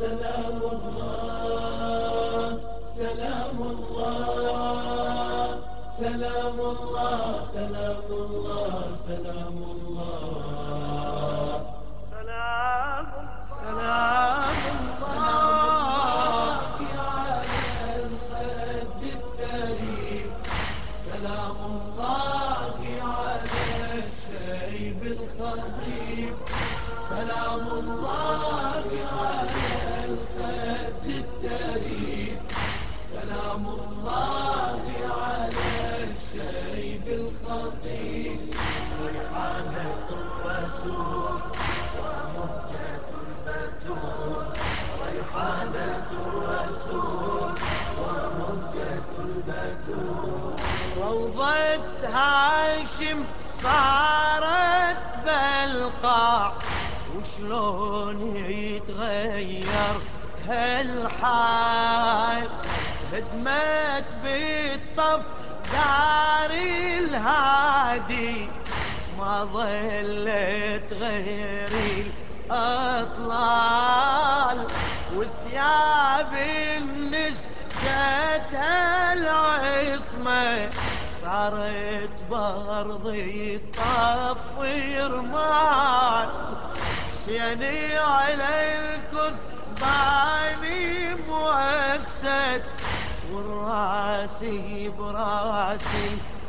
سلام الله سلام الله سلام الله سلام الله سلام الله سلام الله على الخد التريم سلام الله على الشيب الخضيب سلام الله على الخد التريم سلام الله على الشيب الخضيب ريحانة الرسول ومهجة البتول ريحانة الرسول ومهجة البتول روضة هاشم صارت بالقاع وشلون يتغير هالحال هدمت بالطف دار الهادي ما ظلت غير الأطلال وثياب النسجة العصمة صارت برض الطف ورمال حسيني على الكثبان موسد والراسي براسي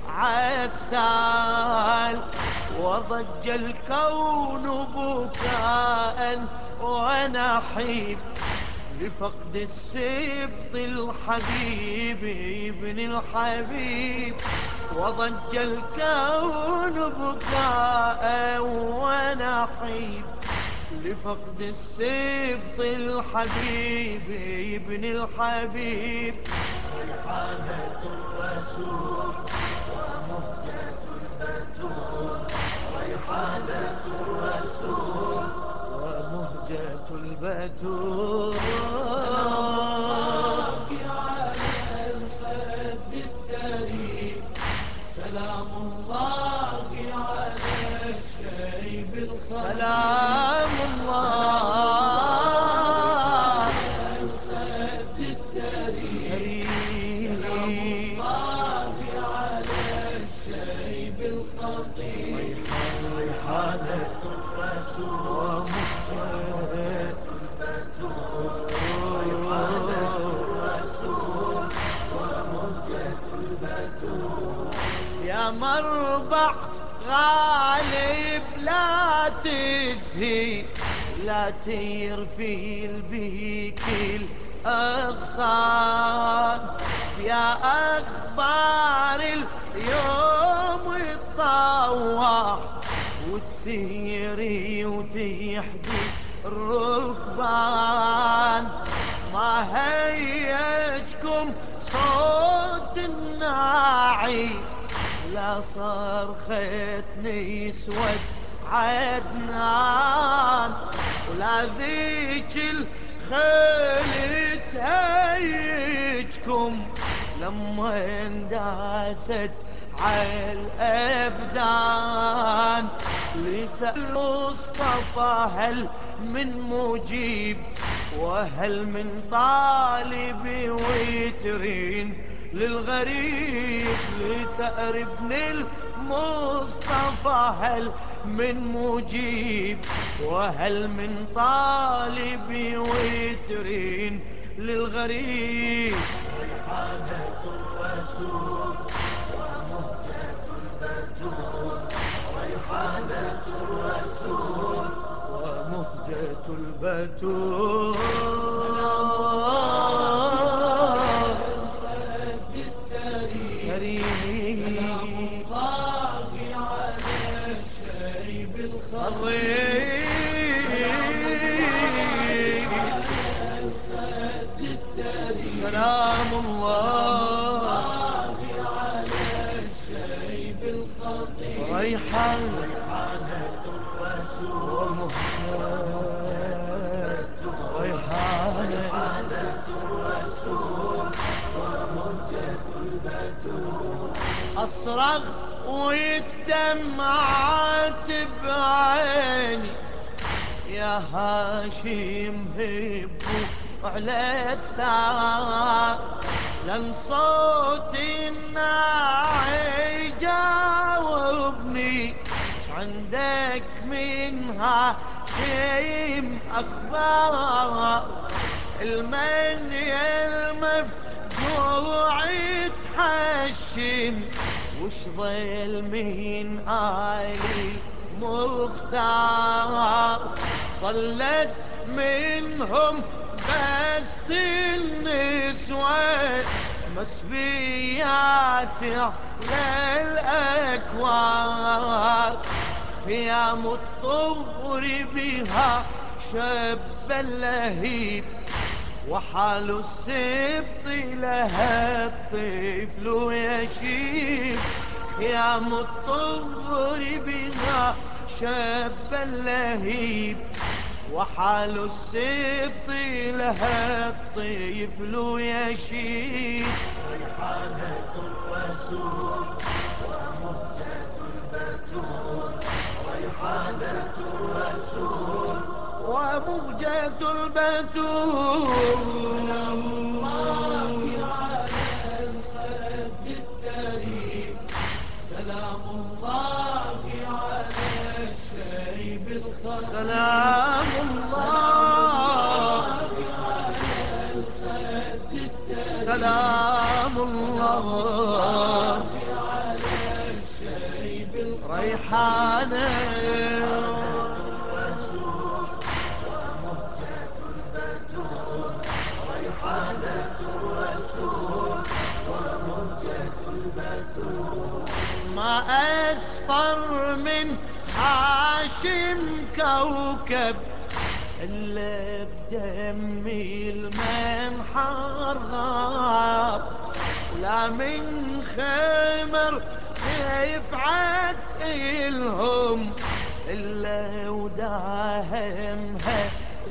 عسال وضج الكون بكاء ونحيب لفقد السبط الحبيب ابن الحبيب وضج الكون بكاء ونحيب لفقد السبط الحبيب ابن الحبيب ريحانة الرسول ومهجة البتول ريحانة الرسول ومهجة البتول على الخد التريم سلام الله على الشيب الخضيب سلام الله على الخد التريم سلام الله على الشيب الخضيب ريحانة الرسول ومهجة البتول ريحانة الرسول ومهجة البتول يا مربع غالب لا تزهي لا ترفيل بيك الأغصان يا أخبار اليوم الطواح وتسيري وتحدي الركبان ما هيجكم صوت الناعي لا صرخة نسوة عدنان ولا ذيك الخيل تهيجكم لما انداست عالأبدان لثأل مصطفى هل من مجيب وهل من طالب ويترين للغريب لثأر ابن المصطفى هل من مجيب وهل من طالب ويترين للغريب ريحانة الرسول ومهجة البتول ريحانة الرسول ومهجة البتول سلام الله على الشيب الخضيب ريحانة الرسول ومهجة ريحانة الرسول ومهجة البتول أصرخ والدمعات بعيني يا هاشم هبوا على الثار، لن صوت الناعي جاوبني، ش عندك من هاشم أخبار؟ المن المفجوع يتحشم، وش ظل من آلي مختار؟ ظلت منهم بس النسوة مسبيات على الأكوار، خيام الطهر بها شب اللهيب، وحال السبط لها الطفل يشيب، خيام الطهر بها شب اللهيب، وحال السبط لها الطفل يشيب. ريحانة الرسول ومهجة البتول، ريحانة الرسول ومهجة البتول، سلام الله على الخد التريب، سلام الله على الشيب الخطيب، سلام الله على الخد التريب، سلام الله على الشيب الخطيب، ريحانة الرسول ومهجة البتول، ريحانة الرسول ومهجة البتول، ما أسفر من هاشم كوكب إلا بدم المنحر غاب، ولا من خمر رفعت إلهم إلا وداهمها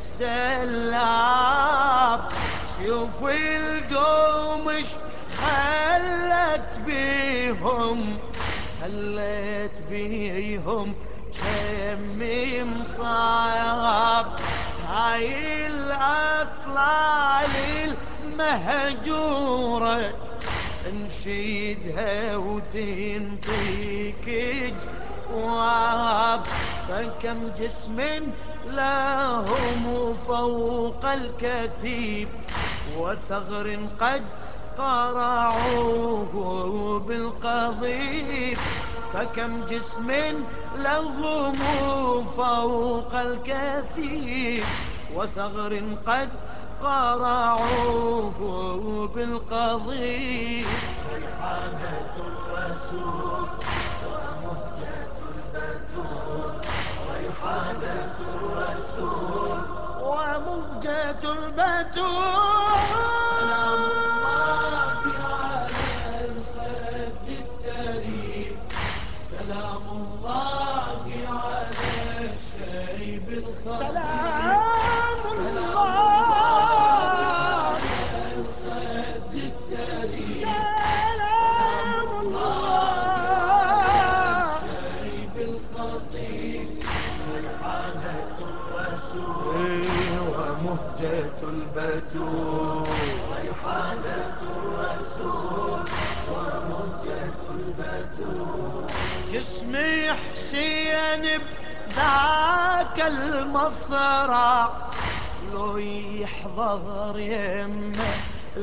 السلاب، شوف القومش خلت بيهم، خلت بيهم كم مصاب، هاي الأطلال المهجورة نشيدها وتنطيك جواب، فكم جسم لهم فوق الكثيب، وثغر قد قرعوه بالقضيب، فكم جسم لهم فوق الكثيب، وثغر قد قرعوه بالقضيب، ريحانة الرسول ومهجة البتول، ريحانة الرسول ومهجة البتول، سلام الله على الخد التريب، سلام الله على الشيب الخطيب، سلام الله على الخد التريب، سلام الله على الشيب الخطيب، ريحانة الرسول ومهجة البتول، ريحانة الرسول ومهجة البتول، جسمي حسين بذاك المصرع لو يحضر يمه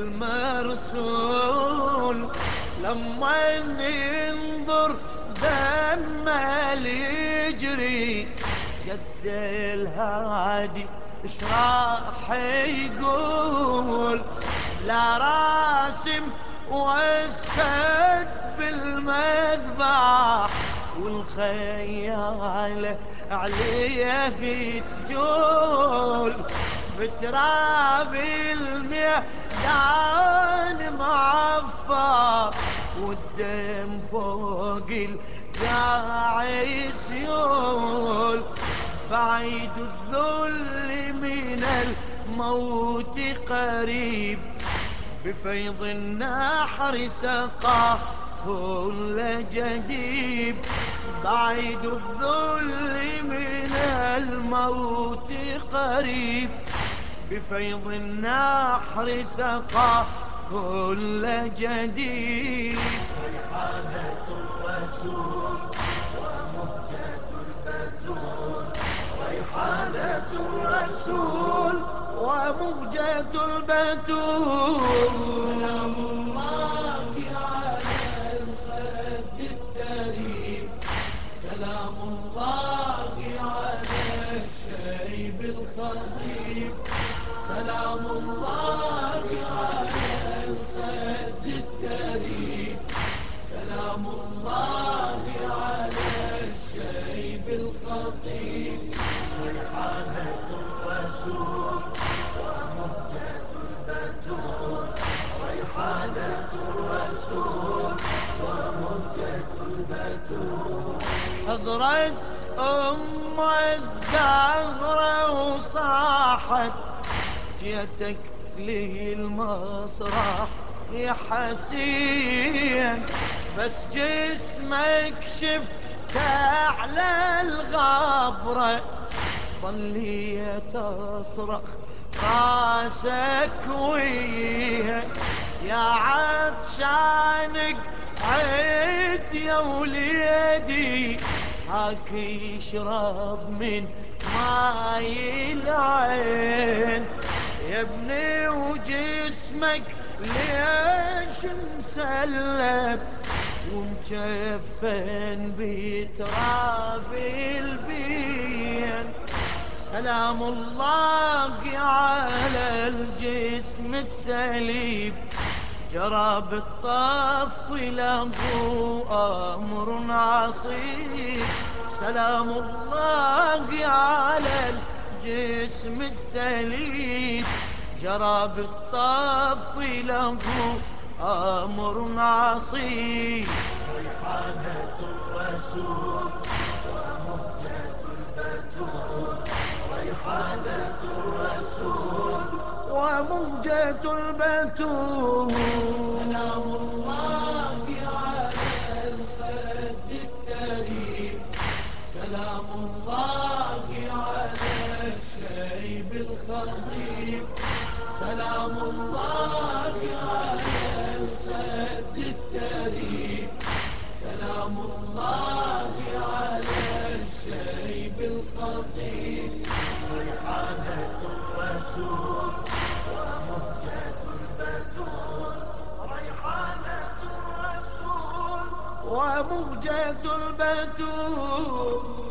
المرسول، لما ينظر دم يجري جد الهادي ايش راح يقول، لا راسم والسد بالمذبح، والخيال عليه تجول، بتراب الميدان معفر، والدم فوق القاع يسيول، بعيد الذل من الموت قريب، بفيض النحر سقى كل جديب، بعيد الذل من الموت قريب، بفيض النحر سقى كل جديد. ريحانة الرسول ومهجة البتول، ريحانة الرسول ومهجة البتول. سلام الله على الخد التريب، سلام الله على الشيب الخطيب، سلام الله على الخد التريب، سلام الله على الشيب الخطيب. ريحانة الرسول ومهجة البتول، ريحانة الرسول ومهجة البتول. حضرت الزهرة وصاحت جيتك لي المسرح يا حسين، بس جسمك شفته على الغبرة ظليت اصرخ راسك ويا يا عطشانك عيد يا وليدي، هاك يشرب من ماي العين يا ابني، وجسمك ليش مسلب ومجفن بتراب البين. سلام الله على الجسم السليم، جرى بالطف له أمر عصيب. سلام الله على الجسم السليم، جرى بالطف له أمر عصيب. ريحانة الرسول ومهجة البتول، ريحانة الرسول ومهجة البتول. سلام الله على الخد التريب، سلام الله على الشيب الخطيب، سلام الله على الخد التريب، سلام الله على الشيب الخطيب. ريحانة الرسول ومهجة البتول، ريحانة الرسول ومهجة البتول.